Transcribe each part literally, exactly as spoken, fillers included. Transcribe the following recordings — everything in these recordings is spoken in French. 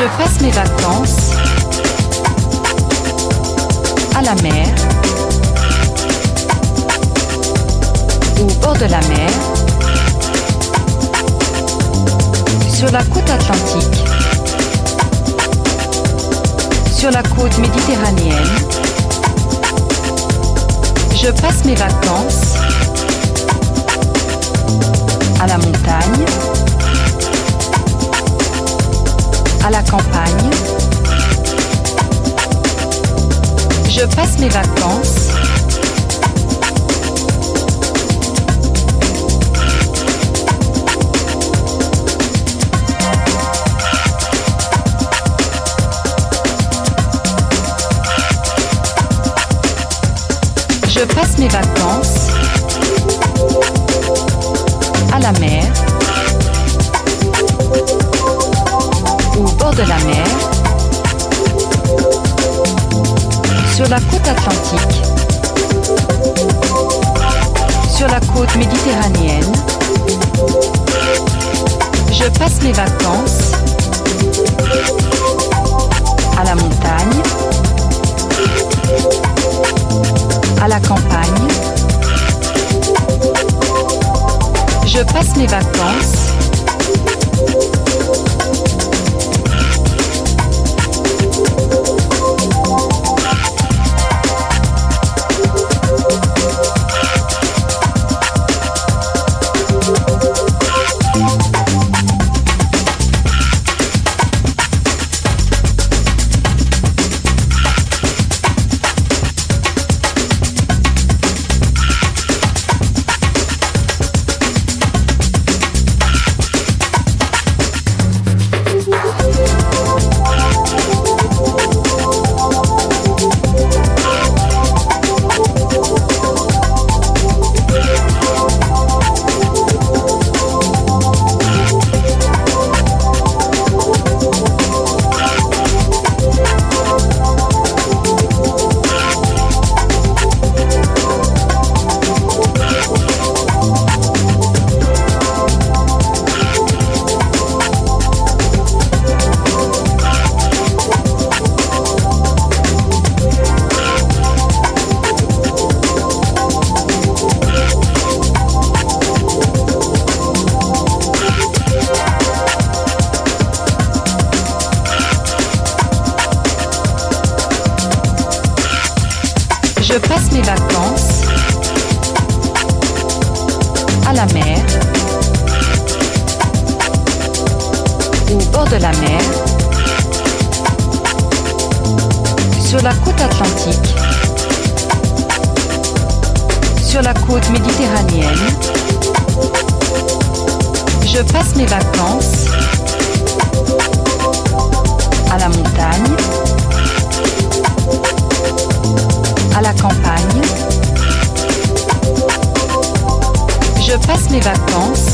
Je passe mes vacances à la mer, au bord de la mer, sur la côte atlantique, sur la côte méditerranéenne. Je passe mes vacances à la montagne, à la campagne. Je passe mes vacances Je passe mes vacances à la mer, au bord de la mer, sur la côte atlantique, sur la côte méditerranéenne. Je passe mes vacances à la montagne, à la campagne. Je passe mes vacances Je passe mes vacances à la mer, au bord de la mer, sur la côte atlantique, sur la côte méditerranéenne. Je passe mes vacances à la montagne, à la campagne. Je passe mes vacances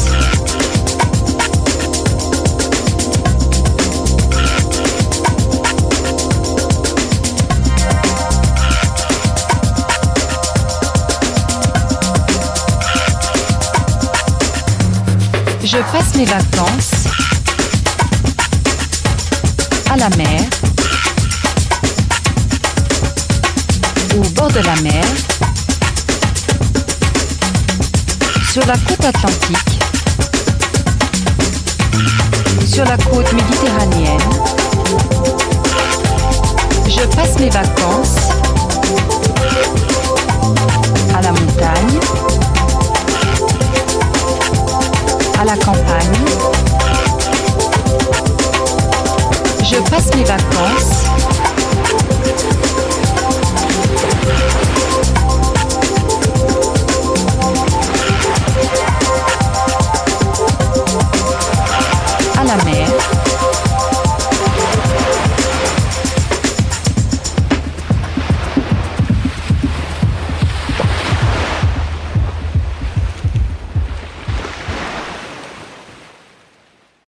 Je passe mes vacances à la mer, au bord de la mer, sur la côte atlantique, sur la côte méditerranéenne. Je passe mes vacances à la montagne, à la campagne. Je passe mes vacances